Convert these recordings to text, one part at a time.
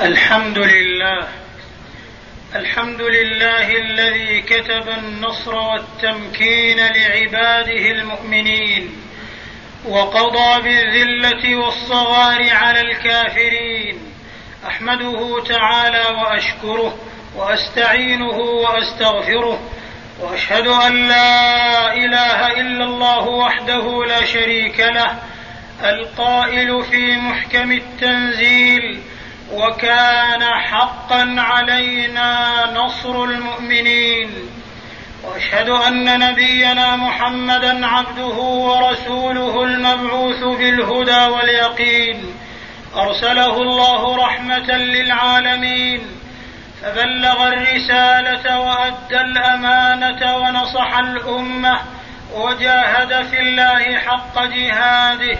الحمد لله الذي كتب النصر والتمكين لعباده المؤمنين، وقضى بالذلة والصغار على الكافرين. أحمده تعالى وأشكره وأستعينه وأستغفره، وأشهد أن لا إله إلا الله وحده لا شريك له، القائل في محكم التنزيل: وكان حقا علينا نصر المؤمنين. وأشهد أن نبينا محمدا عبده ورسوله المبعوث بالهدى واليقين، أرسله الله رحمة للعالمين، فبلغ الرسالة وأدى الأمانة ونصح الأمة وجاهد في الله حق جهاده.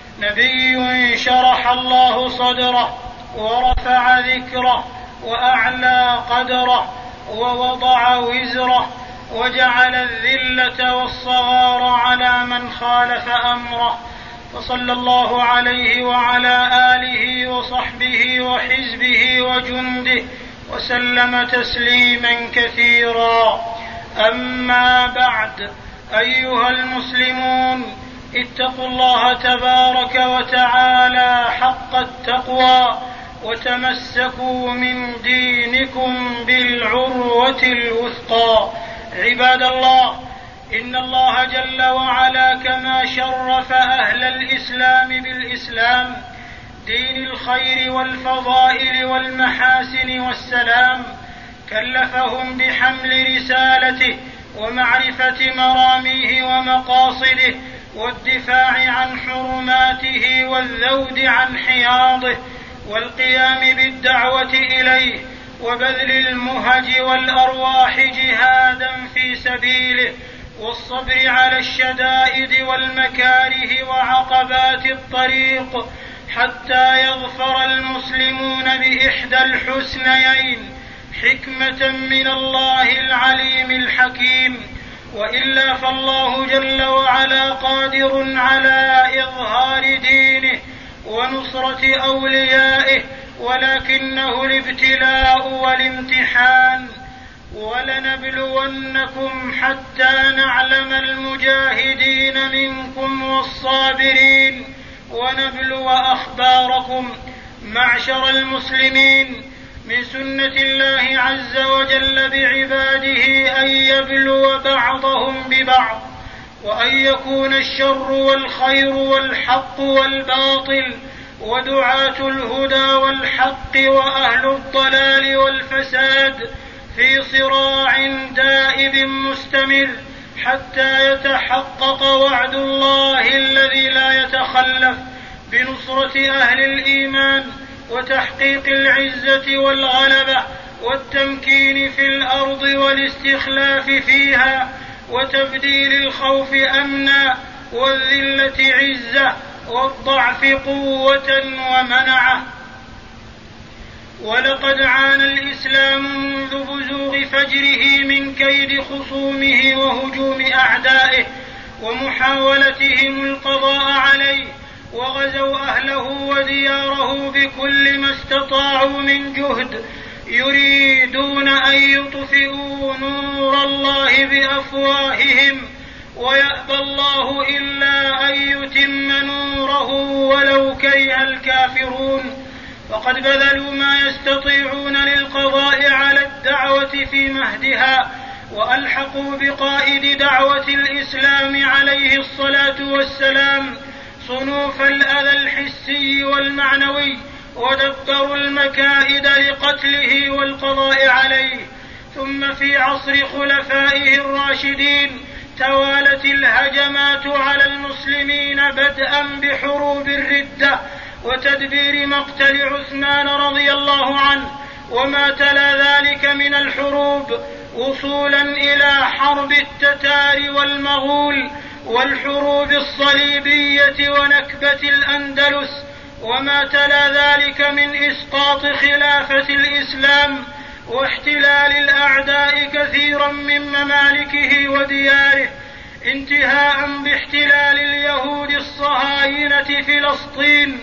نبي شرح الله صدره ورفع ذكره وأعلى قدره ووضع وزره، وجعل الذلة والصغار على من خالف أمره، فصلى الله عليه وعلى آله وصحبه وحزبه وجنده وسلم تسليما كثيرا. أما بعد، أيها المسلمون، اتقوا الله تبارك وتعالى حق التقوى، وتمسكوا من دينكم بالعروة الوثقى. عباد الله، إن الله جل وعلا كما شرف أهل الإسلام بالإسلام، دين الخير والفضائل والمحاسن والسلام، كلفهم بحمل رسالته ومعرفة مراميه ومقاصده، والدفاع عن حرماته والذود عن حياضه، والقيام بالدعوة إليه، وبذل المهج والأرواح جهادا في سبيله، والصبر على الشدائد والمكاره وعقبات الطريق، حتى يظفر المسلمون بإحدى الحسنيين: حكمة من الله العليم الحكيم، وإلا فالله جل وعلا قادر على إظهار دينه ونصرة أوليائه، ولكنه الابتلاء والامتحان. ولنبلونكم حتى نعلم المجاهدين منكم والصابرين، ونبلو أخباركم. معشر المسلمين، من سنة الله عز وجل بعباده أن يبلو بعضهم ببعض، وأن يكون الشر والخير والحق والباطل، ودعاة الهدى والحق وأهل الضلال والفساد في صراع دائب مستمر، حتى يتحقق وعد الله الذي لا يتخلف بنصرة أهل الإيمان، وتحقيق العزة والغلبة والتمكين في الأرض والاستخلاف فيها، وتبديل الخوف أمنا والذلة عزة والضعف قوة ومنعة. ولقد عانى الإسلام منذ بزوغ فجره من كيد خصومه وهجوم أعدائه ومحاولتهم القضاء عليه، وغزوا أهله ودياره بكل ما استطاعوا من جهد، يريدون أن يطفئوا نور الله بأفواههم، ويأبى الله إلا أن يتم نوره ولو كره الكافرون. فقد بذلوا ما يستطيعون للقضاء على الدعوة في مهدها، وألحقوا بقائد دعوة الإسلام عليه الصلاة والسلام صنوف الأذى الحسي والمعنوي، ودبروا المكائد لقتله والقضاء عليه. ثم في عصر خلفائه الراشدين توالت الهجمات على المسلمين، بدءا بحروب الردة وتدبير مقتل عثمان رضي الله عنه، وما تلا ذلك من الحروب، وصولا إلى حرب التتار والمغول والحروب الصليبية ونكبة الأندلس، وما تلا ذلك من إسقاط خلافة الإسلام واحتلال الأعداء كثيرا من ممالكه ودياره، انتهاء باحتلال اليهود الصهاينة فلسطين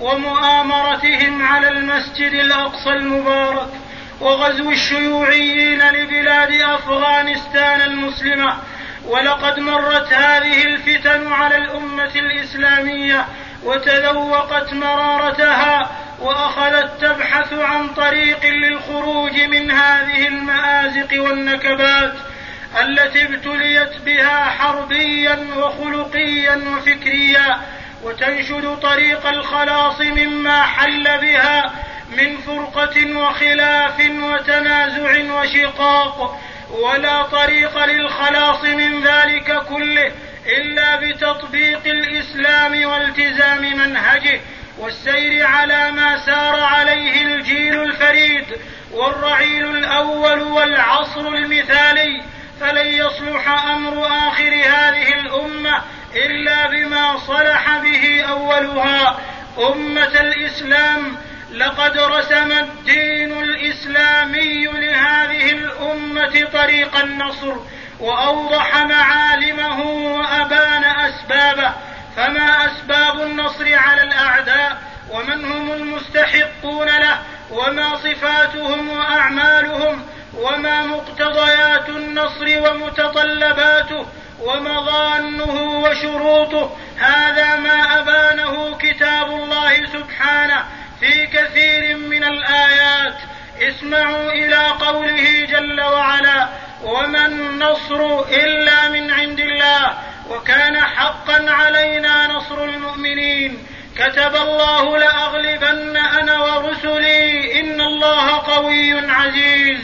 ومؤامرتهم على المسجد الأقصى المبارك وغزو الشيوعيين لبلاد أفغانستان المسلمة. ولقد مرت هذه الفتن على الأمة الإسلامية وتذوقت مرارتها وأخذت تبحث عن طريق للخروج من هذه المآزق والنكبات التي ابتليت بها حربيا وخلقيا وفكريا، وتنشد طريق الخلاص مما حل بها من فرقة وخلاف وتنازع وشقاق. ولا طريق للخلاص من ذلك كله إلا بتطبيق الإسلام والتزام منهجه والسير على ما سار عليه الجيل الفريد والرعيل الأول والعصر المثالي. فلن يصلح أمر آخر هذه الأمة إلا بما صلح به أولها. أمة الإسلام، لقد رسم الدين الإسلامي لهذه الأمة طريق النصر وأوضح معالمه وأبان أسبابه. فما أسباب النصر على الأعداء ومن هم المستحقون له وما صفاتهم وأعمالهم وما مقتضيات النصر ومتطلباته ومظانه وشروطه، هذا ما أبانه كتاب الله سبحانه في كثير من الآيات. اسمعوا إلى قوله جل وعلا: وما النصر إلا من عند الله وكان حقا علينا نصر المؤمنين كتب الله لأغلبن أنا ورسلي إن الله قوي عزيز.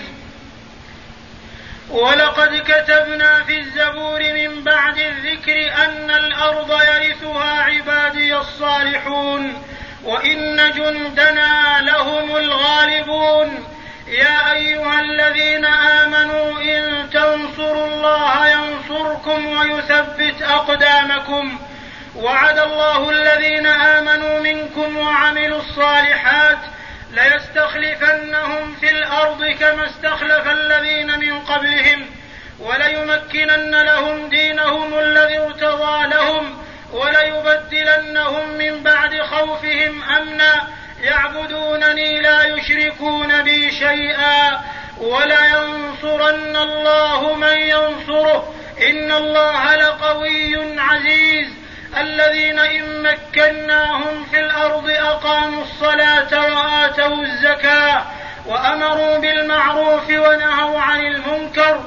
ولقد كتبنا في الزبور من بعد الذكر أن الأرض يرثها عبادي الصالحون وإن جندنا لهم الغالبون. يا أيها الذين آمنوا إن تنصروا الله ينصركم ويثبت أقدامكم. وعد الله الذين آمنوا منكم وعملوا الصالحات ليستخلفنهم في الأرض كما استخلف الذين من قبلهم وليمكنن لهم دينهم الذي ارتضى لهم وليبدلنهم من بعد خوفهم أمنا يعبدونني لا يشركون بي شيئا ولينصرن الله من ينصره إن الله لقوي عزيز. الذين إن مكناهم في الأرض أقاموا الصلاة وآتوا الزكاة وأمروا بالمعروف ونهوا عن المنكر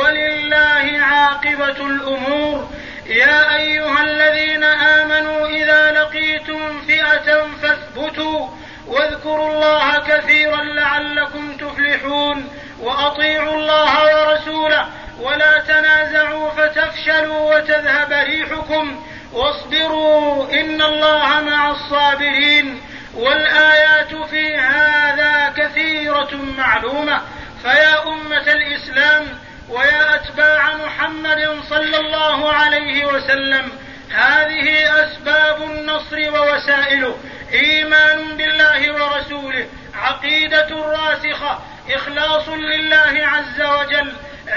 ولله عاقبة الأمور. يا أيها الذين آمنوا إذا لقيتم فئة فاثبتوا واذكروا الله كثيرا لعلكم تفلحون وأطيعوا الله ورسوله ولا تنازعوا فتفشلوا وتذهب ريحكم واصبروا إن الله مع الصابرين. والآيات في هذا كثيرة معلومة. فيا أمة الإسلام ويا أتباع محمد صلى الله عليه وسلم، هذه أسباب النصر ووسائله: إيمان بالله ورسوله، عقيدة راسخة، إخلاص لله عز وجل،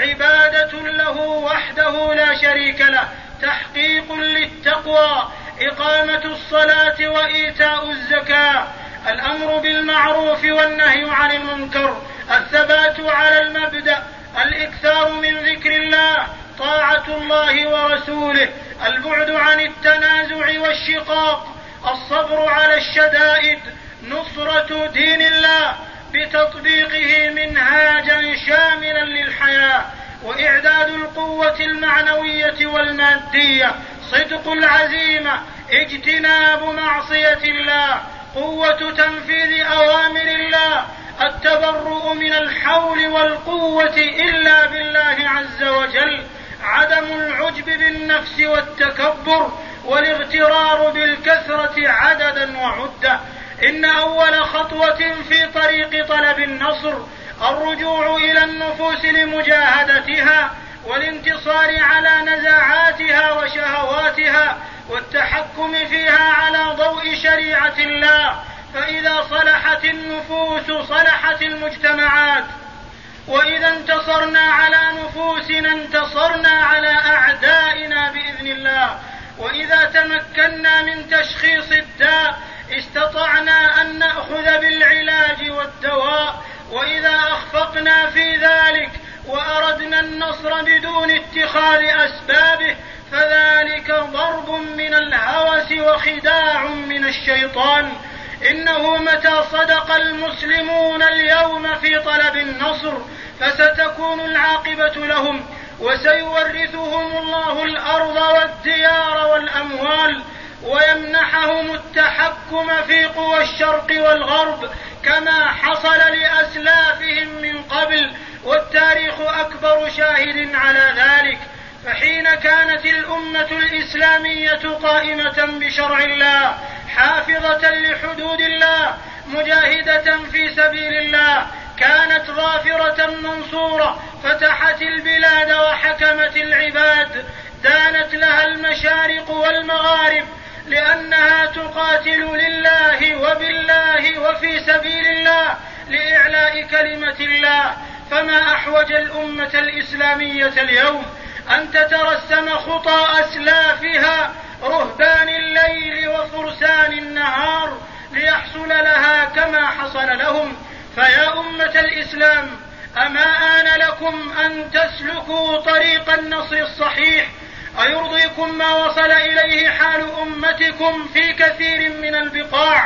عبادة له وحده لا شريك له، تحقيق للتقوى، إقامة الصلاة وإيتاء الزكاة، الأمر بالمعروف والنهي عن المنكر، الثبات على المبدأ، الإكثار من ذكر الله، طاعة الله ورسوله، البعد عن التنازع والشقاق، الصبر على الشدائد، نصرة دين الله بتطبيقه منهاجا شاملا للحياة، وإعداد القوة المعنوية والمادية، صدق العزيمة، اجتناب معصية الله، قوة تنفيذ أوامر الله، التبرؤ من الحول والقوة إلا بالله عز وجل، عدم العجب بالنفس والتكبر والاغترار بالكثرة عددا وعدة. إن أول خطوة في طريق طلب النصر الرجوع إلى النفوس لمجاهدتها والانتصار على نزاعاتها وشهواتها والتحكم فيها على ضوء شريعة الله. فإذا صلحت النفوس صلحت المجتمعات، وإذا انتصرنا على نفوسنا انتصرنا على أعدائنا بإذن الله، وإذا تمكنا من تشخيص الداء استطعنا أن نأخذ بالعلاج والدواء، وإذا أخفقنا في ذلك وأردنا النصر بدون اتخاذ أسبابه فذلك ضرب من الهوس وخداع من الشيطان. إنه متى صدق المسلمون اليوم في طلب النصر فستكون العاقبة لهم، وسيورثهم الله الأرض والديار والأموال، ويمنحهم التحكم في قوى الشرق والغرب كما حصل لأسلافهم من قبل، والتاريخ أكبر شاهد على ذلك. فحين كانت الأمة الإسلامية قائمة بشرع الله حافظة لحدود الله مجاهدة في سبيل الله كانت ظافرة منصورة، فتحت البلاد وحكمت العباد، دانت لها المشارق والمغارب لأنها تقاتل لله وبالله وفي سبيل الله لإعلاء كلمة الله. فما أحوج الأمة الإسلامية اليوم أن تترسم خطى أسلافها رهبان الليل وفرسان النهار ليحصل لها كما حصل لهم. فيا أمة الإسلام، أما آن لكم أن تسلكوا طريق النصر الصحيح؟ أيرضيكم ما وصل إليه حال أمتكم في كثير من البقاع؟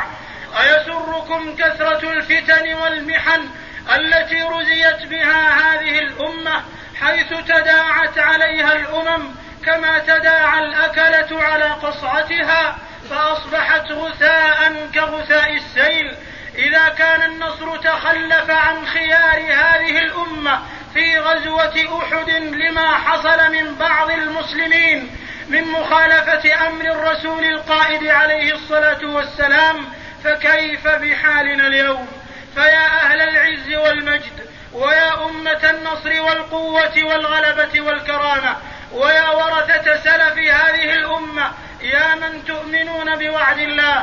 أيسركم كثرة الفتن والمحن التي رزيت بها هذه الأمة، حيث تداعت عليها الأمم كما تداعى الأكلة على قصعتها فأصبحت غثاء كغثاء السيل؟ إذا كان النصر تخلف عن خيار هذه الأمة في غزوة أحد لما حصل من بعض المسلمين من مخالفة أمر الرسول القائد عليه الصلاة والسلام، فكيف بحالنا اليوم؟ فيا أهل العز والمجد، ويا أمة النصر والقوة والغلبة والكرامة، ويا ورثة سلف هذه الأمة، يا من تؤمنون بوعد الله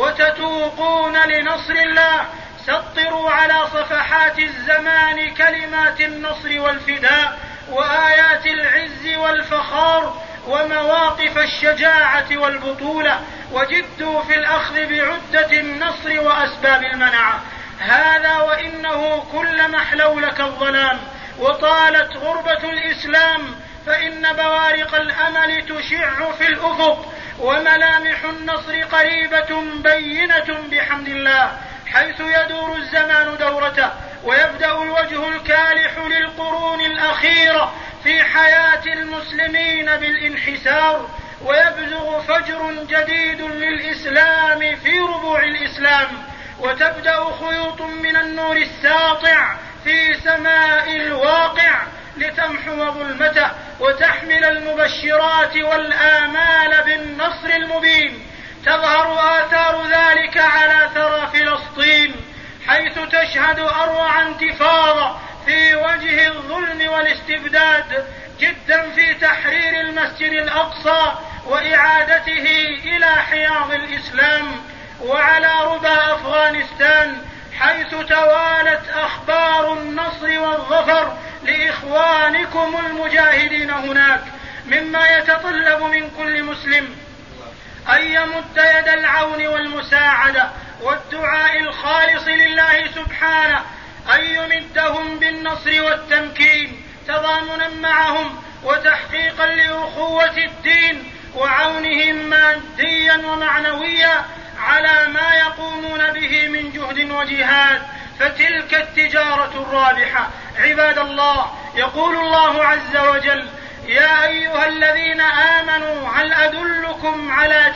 وتتوقون لنصر الله، سطروا على صفحات الزمان كلمات النصر والفداء وآيات العز والفخار ومواقف الشجاعة والبطولة، وجدوا في الأخذ بعدة النصر وأسباب المنعة. هذا وإنه كلما احلولك الظلام وطالت غربة الإسلام فإن بوارق الأمل تشع في الأفق، وملامح النصر قريبة بينة بحمد الله، حيث يدور الزمان دورته ويبدأ الوجه الكالح للقرون الأخيرة في حياة المسلمين بالانحسار، ويبزغ فجر جديد للإسلام في ربوع الإسلام، وتبدأ خيوط من النور الساطع في سماء الواقع لتمحو ظلمته وتحمل المبشرات والآمال بالنصر المبين. تظهر آثار ذلك على ثرى فلسطين، حيث تشهد أروع انتفاضة في وجه الظلم والاستبداد، جدا في تحرير المسجد الأقصى وإعادته إلى حياض الإسلام، وعلى ربى أفغانستان، حيث توالت أخبار النصر والظفر لإخوانكم المجاهدين هناك، مما يتطلب من كل مسلم أن يمد يد العون والمساعدة والدعاء الخالص لله سبحانه، أن يمدهم بالنصر والتمكين تضامنا معهم وتحقيقا لأخوة الدين، وعونهم ماديا ومعنويا على ما يقومون به من جهد وجهاد، فتلك التجارة الرابحة. عباد الله، يقول الله عز وجل: يا أيها الذين آمنوا هل أدلكم على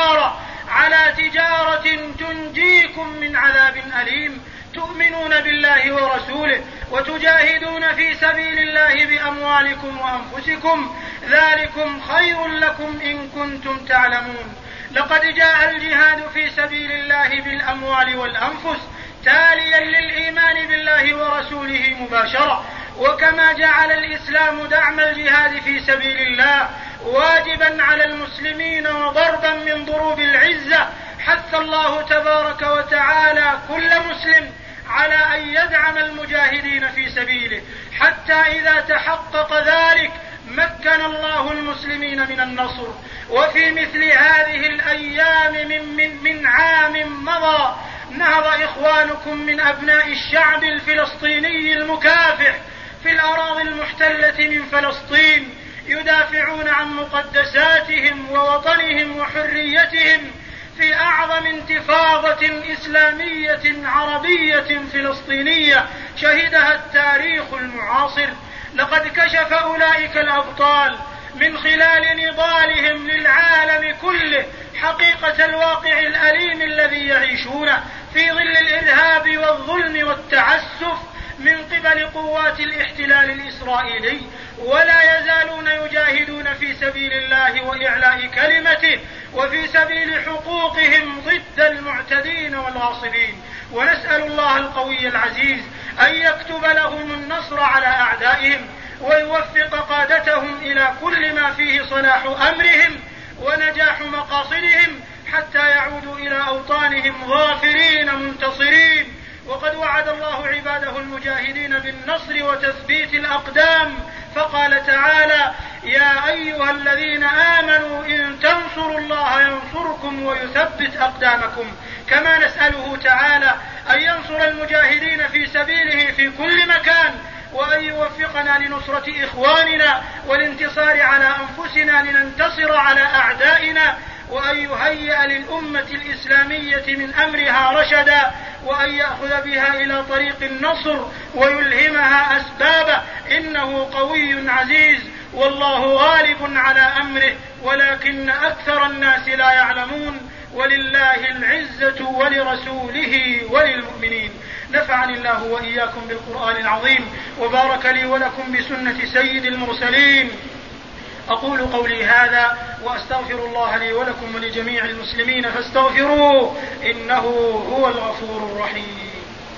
تجارة تنجيكم من عذاب أليم، تؤمنون بالله ورسوله وتجاهدون في سبيل الله بأموالكم وأنفسكم، ذلكم خير لكم إن كنتم تعلمون. لقد جاء الجهاد في سبيل الله بالأموال والأنفس تاليا للإيمان بالله ورسوله مباشرة، وكما جعل الإسلام دعم الجهاد في سبيل الله واجبا على المسلمين وضربا من ضروب العزة، حث الله تبارك وتعالى كل مسلم على أن يدعم المجاهدين في سبيله، حتى إذا تحقق ذلك مكن الله المسلمين من النصر. وفي مثل هذه الأيام من عام مضى نهض إخوانكم من أبناء الشعب الفلسطيني المكافح في الأراضي المحتلة من فلسطين يدافعون عن مقدساتهم ووطنهم وحريتهم في أعظم انتفاضة إسلامية عربية فلسطينية شهدها التاريخ المعاصر. لقد كشف أولئك الأبطال من خلال نضالهم للعالم كله حقيقة الواقع الأليم الذي يعيشونه في ظل الإرهاب والظلم والتعسف من قبل قوات الاحتلال الإسرائيلي، ولا يزالون يجاهدون في سبيل الله وإعلاء كلمته وفي سبيل حقوقهم ضد المعتدين والغاصبين. ونسأل الله القوي العزيز أن يكتب لهم النصر على أعدائهم ويوفق قادتهم إلى كل ما فيه صلاح أمرهم ونجاح مقاصدهم حتى يعودوا إلى أوطانهم ظافرين منتصرين. وقد وعد الله عباده المجاهدين بالنصر وتثبيت الأقدام، فقال تعالى: يا أيها الذين آمنوا إن تنصروا الله ينصركم ويثبت أقدامكم. كما نسأله تعالى أن ينصر المجاهدين في سبيله في كل مكان، وأن يوفقنا لنصرة إخواننا والانتصار على أنفسنا لننتصر على أعدائنا، وأن يهيئ للأمة الإسلامية من أمرها رشدا، وأن يأخذ بها إلى طريق النصر ويلهمها أسبابه، إنه قوي عزيز والله غالب على أمره ولكن أكثر الناس لا يعلمون. ولله العزة ولرسوله وللمؤمنين. نفعني الله وإياكم بالقرآن العظيم وبارك لي ولكم بسنة سيد المرسلين. أقول قولي هذا وأستغفر الله لي ولكم ولجميع المسلمين فاستغفروه إنه هو الغفور الرحيم.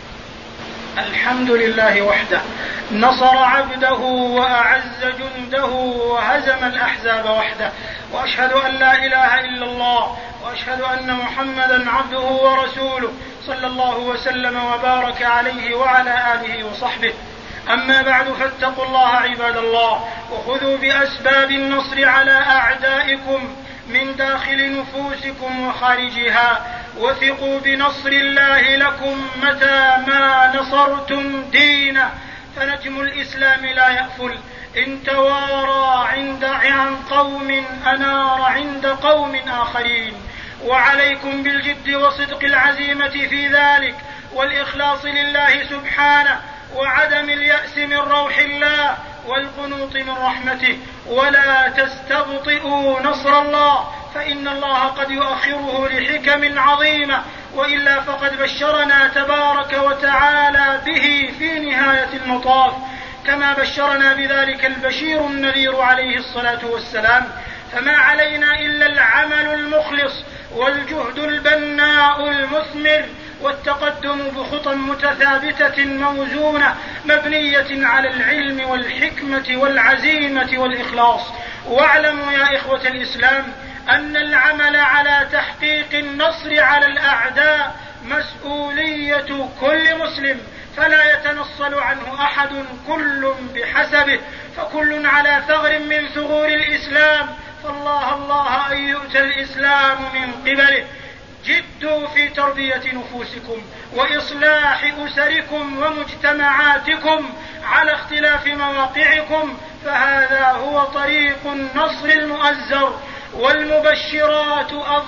الحمد لله وحده نصر عبده وأعز جنده وهزم الأحزاب وحده، وأشهد أن لا إله إلا الله وأشهد أن محمدا عبده ورسوله صلى الله وسلم وبارك عليه وعلى آله وصحبه. أما بعد فاتقوا الله عباد الله وخذوا بأسباب النصر على أعدائكم من داخل نفوسكم وخارجها، وثقوا بنصر الله لكم متى ما نصرتم دينه، فنجم الإسلام لا يأفل إن توارى عن قوم أنار عند قوم آخرين. وعليكم بالجد وصدق العزيمة في ذلك والإخلاص لله سبحانه وعدم اليأس من روح الله والقنوط من رحمته، ولا تستبطئوا نصر الله فإن الله قد يؤخره لحكم عظيمة، وإلا فقد بشرنا تبارك وتعالى به في نهاية المطاف كما بشرنا بذلك البشير النذير عليه الصلاة والسلام. فما علينا إلا العمل المخلص والجهد البناء المثمر والتقدم بخطى متثابتة موزونة مبنية على العلم والحكمة والعزيمة والإخلاص. واعلموا يا إخوة الإسلام أن العمل على تحقيق النصر على الأعداء مسؤولية كل مسلم، فلا يتنصل عنه أحد، كل بحسبه، فكل على ثغر من ثغور الإسلام، فالله الله أن يؤتى الإسلام من قبله. جدوا في تربية نفوسكم وإصلاح أسركم ومجتمعاتكم على اختلاف مواقعكم، فهذا هو طريق النصر المؤزر، والمبشرات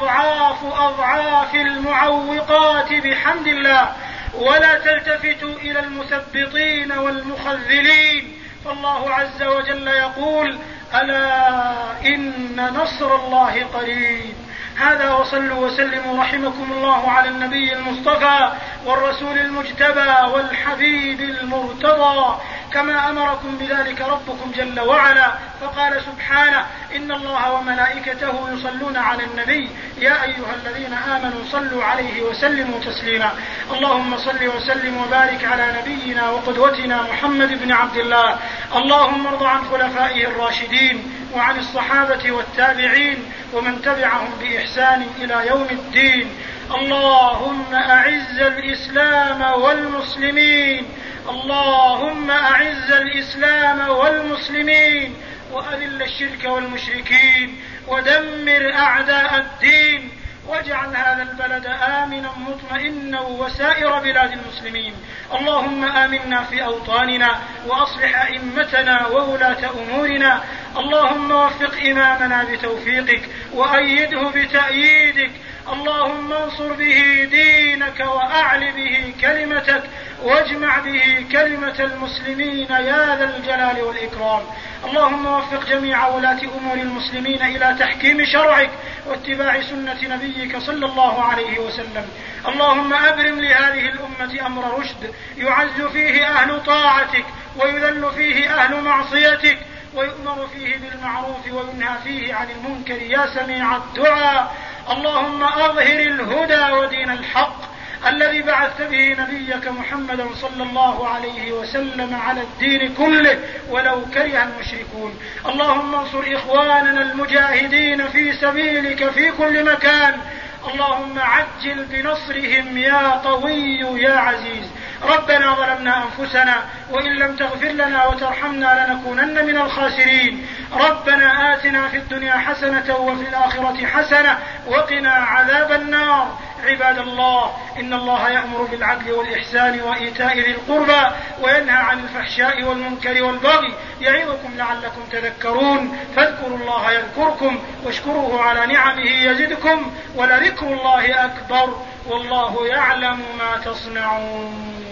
أضعاف المعوقات بحمد الله. ولا تلتفتوا إلى المثبطين والمخذلين، فالله عز وجل يقول: ألا إن نصر الله قريب. هذا وصلوا وسلموا رحمكم الله على النبي المصطفى والرسول المجتبى والحبيب المرتضى كما أمركم بذلك ربكم جل وعلا، فقال سبحانه: إن الله وملائكته يصلون على النبي يا أيها الذين آمنوا صلوا عليه وسلموا تسليما. اللهم صل وسلم وبارك على نبينا وقدوتنا محمد بن عبد الله. اللهم ارض عن خلفائه الراشدين وعن الصحابة والتابعين ومن تبعهم بإحسان إلى يوم الدين. اللهم أعز الإسلام والمسلمين، اللهم أعز الإسلام والمسلمين، وأذل الشرك والمشركين ودمر أعداء الدين، واجعل هذا البلد آمنا مطمئنا وسائر بلاد المسلمين. اللهم آمنا في أوطاننا وأصلح أئمتنا وولاة أمورنا. اللهم وفق إمامنا بتوفيقك وأيده بتأييدك. اللهم انصر به دينك وأعل به كلمتك واجمع به كلمة المسلمين يا ذا الجلال والإكرام. اللهم وفق جميع ولاة أمور المسلمين إلى تحكيم شرعك واتباع سنة نبيك صلى الله عليه وسلم. اللهم أبرم لهذه الأمة أمر رشد يعز فيه أهل طاعتك ويذل فيه أهل معصيتك، ويؤمر فيه بالمعروف وينهى فيه عن المنكر يا سميع الدعاء. اللهم أظهر الهدى ودين الحق الذي بعثت به نبيك محمدا صلى الله عليه وسلم على الدين كله ولو كره المشركون. اللهم انصر إخواننا المجاهدين في سبيلك في كل مكان. اللهم عجل بنصرهم يا قوي يا عزيز. ربنا ظلمنا أنفسنا وإن لم تغفر لنا وترحمنا لنكونن من الخاسرين. ربنا آتنا في الدنيا حسنة وفي الآخرة حسنة وقنا عذاب النار. عباد الله، إن الله يأمر بالعدل والإحسان وإيتاء ذي القربى وينهى عن الفحشاء والمنكر والبغي يعظكم لعلكم تذكرون. فاذكروا الله يذكركم واشكروه على نعمه يزدكم ولذكر الله أكبر والله يعلم ما تصنعون.